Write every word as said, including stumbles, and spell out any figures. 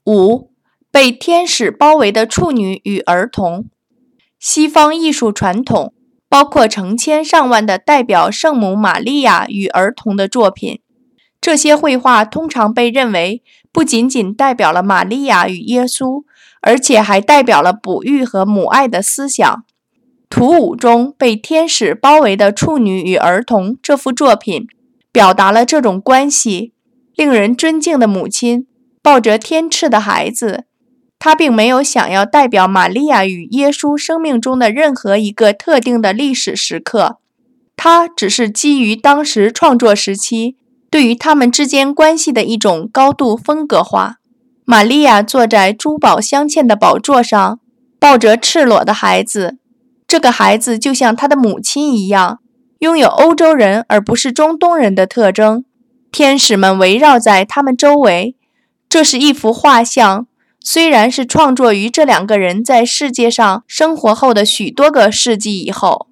五、被天使包围的处女与儿童。西方艺术传统包括成千上万的代表圣母玛利亚与儿童的作品，这些绘画通常被认为不仅仅代表了玛利亚与耶稣，而且还代表了哺育和母爱的思想。图五中被天使包围的处女与儿童这幅作品表达了这种关系。令人尊敬的母亲抱着天赐的孩子，她并没有想要代表玛利亚与耶稣生命中的任何一个特定的历史时刻，她只是基于当时创作时期对于他们之间关系的一种高度风格化。玛利亚坐在珠宝镶嵌的宝座上，抱着赤裸的孩子，这个孩子就像他的母亲一样，拥有欧洲人而不是中东人的特征。天使们围绕在他们周围，这是一幅画像，虽然是创作于这两个人在世界上生活后的许多个世纪以后。